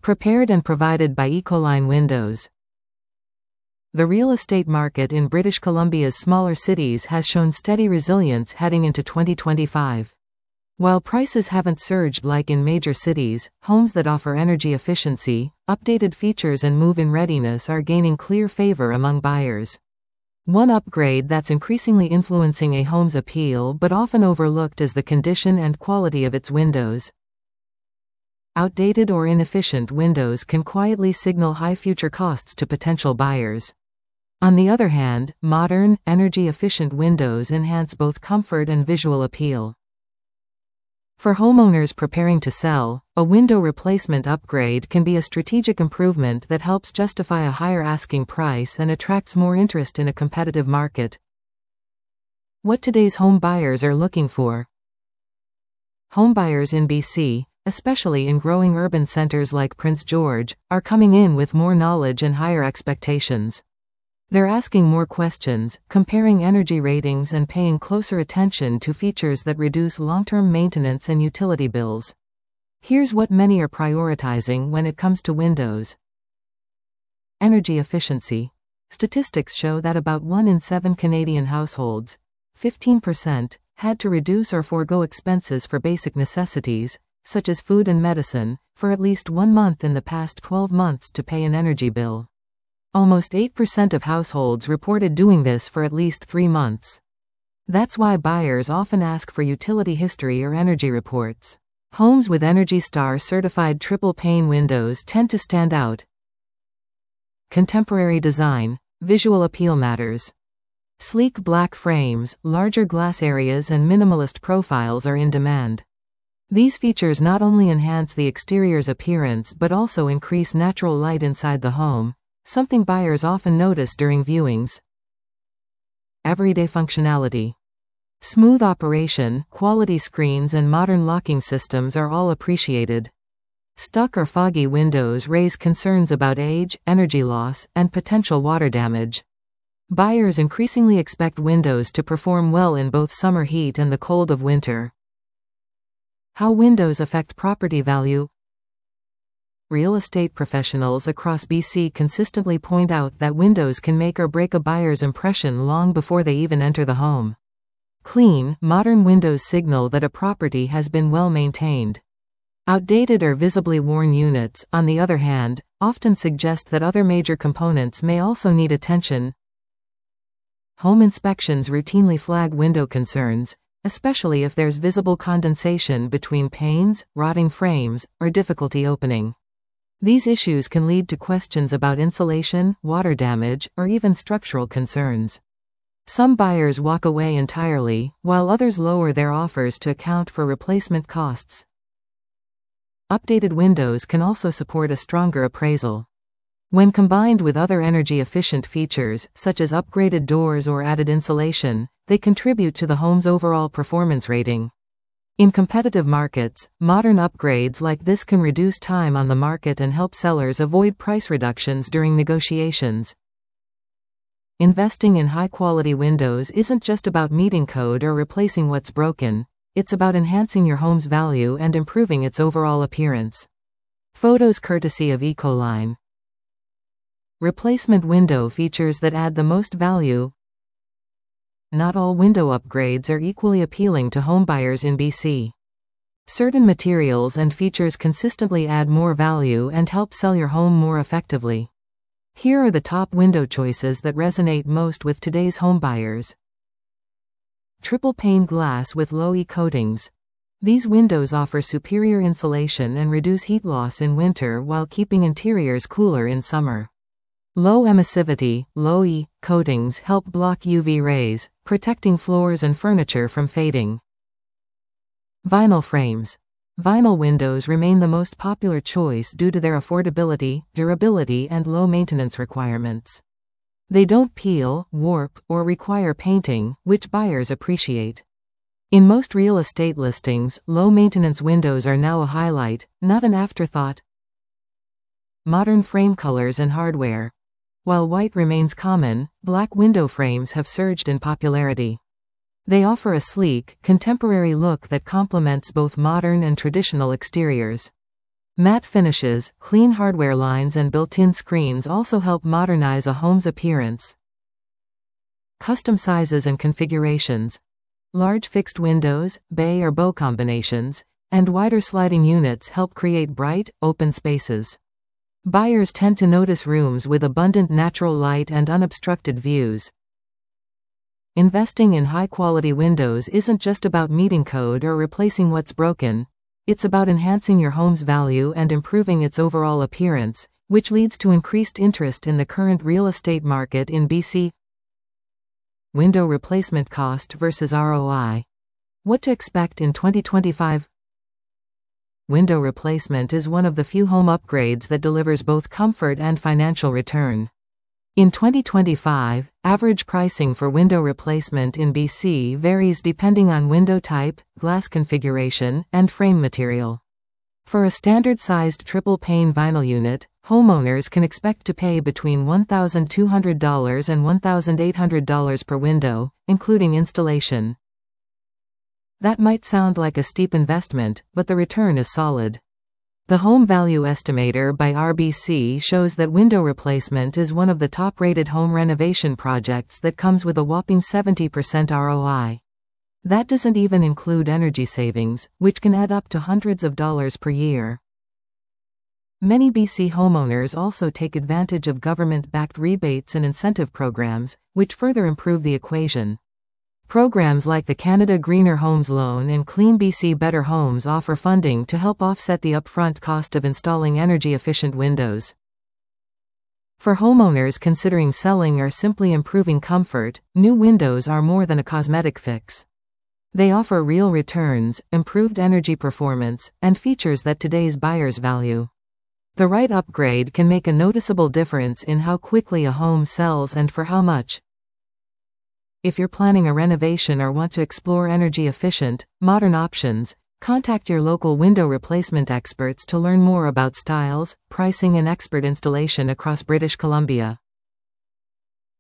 Prepared and provided by Ecoline Windows. The real estate market in British Columbia's smaller cities has shown steady resilience heading into 2025. While prices haven't surged like in major cities, homes that offer energy efficiency, updated features and move-in readiness are gaining clear favor among buyers. One upgrade that's increasingly influencing a home's appeal but often overlooked is the condition and quality of its windows. Outdated or inefficient windows can quietly signal high future costs to potential buyers. On the other hand, modern, energy-efficient windows enhance both comfort and visual appeal. For homeowners preparing to sell, a window replacement upgrade can be a strategic improvement that helps justify a higher asking price and attracts more interest in a competitive market. What today's home buyers are looking for. Home buyers in BC, especially in growing urban centers like Prince George, are coming in with more knowledge and higher expectations. They're asking more questions, comparing energy ratings and paying closer attention to features that reduce long-term maintenance and utility bills. Here's what many are prioritizing when it comes to windows. Energy efficiency. Statistics show that about 1 in 7 Canadian households, 15%, had to reduce or forego expenses for basic necessities, such as food and medicine, for at least 1 month in the past 12 months to pay an energy bill. Almost 8% of households reported doing this for at least 3 months. That's why buyers often ask for utility history or energy reports. Homes with Energy Star certified triple pane windows tend to stand out. Contemporary design. Visual appeal matters. Sleek black frames, larger glass areas and minimalist profiles are in demand. These features not only enhance the exterior's appearance but also increase natural light inside the home, something buyers often notice during viewings. Everyday functionality. Smooth operation, quality screens and modern locking systems are all appreciated. Stuck or foggy windows raise concerns about age, energy loss, and potential water damage. Buyers increasingly expect windows to perform well in both summer heat and the cold of winter. How windows affect property value. Real estate professionals across BC consistently point out that windows can make or break a buyer's impression long before they even enter the home. Clean, modern windows signal that a property has been well maintained. Outdated or visibly worn units, on the other hand, often suggest that other major components may also need attention. Home inspections routinely flag window concerns, especially if there's visible condensation between panes, rotting frames, or difficulty opening. These issues can lead to questions about insulation, water damage, or even structural concerns. Some buyers walk away entirely, while others lower their offers to account for replacement costs. Updated windows can also support a stronger appraisal. When combined with other energy-efficient features, such as upgraded doors or added insulation, they contribute to the home's overall performance rating. In competitive markets, modern upgrades like this can reduce time on the market and help sellers avoid price reductions during negotiations. Investing in high-quality windows isn't just about meeting code or replacing what's broken, it's about enhancing your home's value and improving its overall appearance. Photos courtesy of Ecoline. Replacement window features that add the most value. Not all window upgrades are equally appealing to homebuyers in BC. Certain materials and features consistently add more value and help sell your home more effectively. Here are the top window choices that resonate most with today's homebuyers. Triple pane glass with low E coatings. These windows offer superior insulation and reduce heat loss in winter while keeping interiors cooler in summer. Low emissivity, low E coatings help block UV rays, protecting floors and furniture from fading. Vinyl frames. Vinyl windows remain the most popular choice due to their affordability, durability, and low maintenance requirements. They don't peel, warp, or require painting, which buyers appreciate. In most real estate listings, low-maintenance windows are now a highlight, not an afterthought. Modern frame colors and hardware. While white remains common, black window frames have surged in popularity. They offer a sleek, contemporary look that complements both modern and traditional exteriors. Matte finishes, clean hardware lines and built-in screens also help modernize a home's appearance. Custom sizes and configurations. Large fixed windows, bay or bow combinations, and wider sliding units help create bright, open spaces. Buyers tend to notice rooms with abundant natural light and unobstructed views. Investing in high-quality windows isn't just about meeting code or replacing what's broken. It's about enhancing your home's value and improving its overall appearance, which leads to increased interest in the current real estate market in BC. Window replacement cost versus ROI. What to expect in 2025? Window replacement is one of the few home upgrades that delivers both comfort and financial return. In 2025, average pricing for window replacement in BC varies depending on window type, glass configuration, and frame material. For a standard-sized triple-pane vinyl unit, homeowners can expect to pay between $1,200 and $1,800 per window, including installation. That might sound like a steep investment, but the return is solid. The Home Value Estimator by RBC shows that window replacement is one of the top-rated home renovation projects that comes with a whopping 70% ROI. That doesn't even include energy savings, which can add up to hundreds of dollars per year. Many BC homeowners also take advantage of government-backed rebates and incentive programs, which further improve the equation. Programs like the Canada Greener Homes Loan and Clean BC Better Homes offer funding to help offset the upfront cost of installing energy-efficient windows. For homeowners considering selling or simply improving comfort, new windows are more than a cosmetic fix. They offer real returns, improved energy performance, and features that today's buyers value. The right upgrade can make a noticeable difference in how quickly a home sells and for how much. If you're planning a renovation or want to explore energy-efficient, modern options, contact your local window replacement experts to learn more about styles, pricing and expert installation across British Columbia.